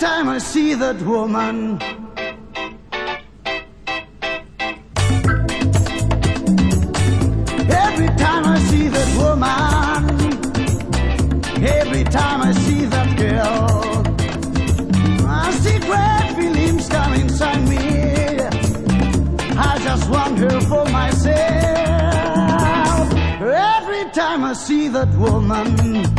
time I see that woman, every time I see that woman, every time I see that girl, I see great feelings come inside me. I just want her for myself. Every time I see that woman,